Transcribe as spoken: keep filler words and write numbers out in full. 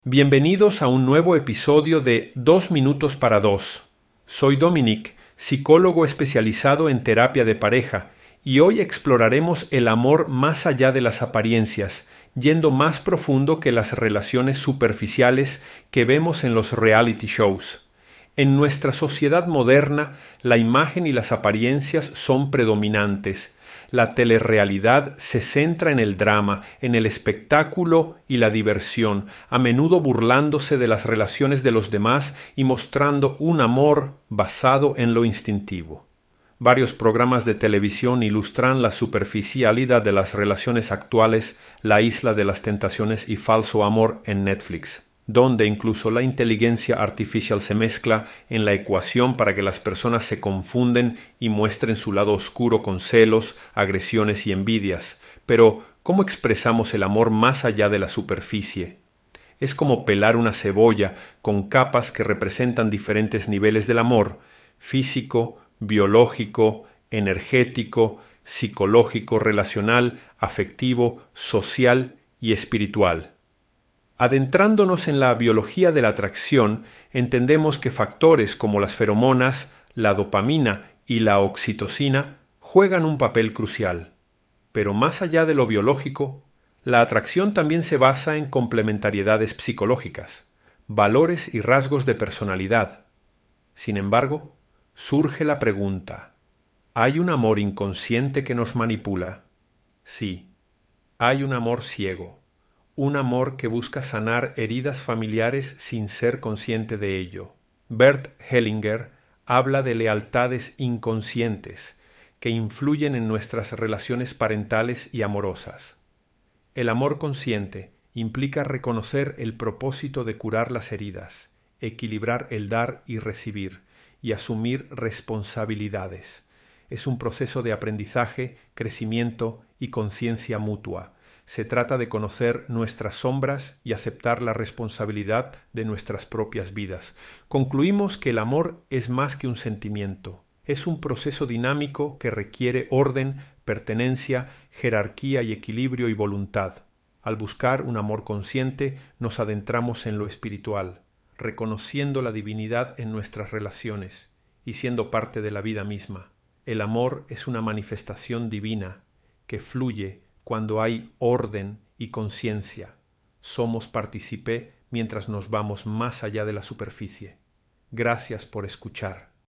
Bienvenidos a un nuevo episodio de Dos Minutos para Dos. Soy Dominic, psicólogo especializado en terapia de pareja, y hoy exploraremos el amor más allá de las apariencias, yendo más profundo que las relaciones superficiales que vemos en los reality shows. En nuestra sociedad moderna, la imagen y las apariencias son predominantes. La telerrealidad se centra en el drama, en el espectáculo y la diversión, a menudo burlándose de las relaciones de los demás y mostrando un amor basado en lo instintivo. Varios programas de televisión ilustran la superficialidad de las relaciones actuales, La Isla de las Tentaciones y Falso Amor en Netflix, donde incluso la inteligencia artificial se mezcla en la ecuación para que las personas se confunden y muestren su lado oscuro con celos, agresiones y envidias. Pero, ¿cómo expresamos el amor más allá de la superficie? Es como pelar una cebolla con capas que representan diferentes niveles del amor: físico, biológico, energético, psicológico, relacional, afectivo, social y espiritual. Adentrándonos en la biología de la atracción, entendemos que factores como las feromonas, la dopamina y la oxitocina juegan un papel crucial. Pero más allá de lo biológico, la atracción también se basa en complementariedades psicológicas, valores y rasgos de personalidad. Sin embargo, surge la pregunta: ¿hay un amor inconsciente que nos manipula? Sí, hay un amor ciego. Un amor que busca sanar heridas familiares sin ser consciente de ello. Bert Hellinger habla de lealtades inconscientes que influyen en nuestras relaciones parentales y amorosas. El amor consciente implica reconocer el propósito de curar las heridas, equilibrar el dar y recibir, y asumir responsabilidades. Es un proceso de aprendizaje, crecimiento y conciencia mutua. Se trata de conocer nuestras sombras y aceptar la responsabilidad de nuestras propias vidas. Concluimos que el amor es más que un sentimiento. Es un proceso dinámico que requiere orden, pertenencia, jerarquía y equilibrio y voluntad. Al buscar un amor consciente, nos adentramos en lo espiritual, reconociendo la divinidad en nuestras relaciones y siendo parte de la vida misma. El amor es una manifestación divina que fluye cuando hay orden y conciencia. Somos partícipe mientras nos vamos más allá de la superficie. Gracias por escuchar.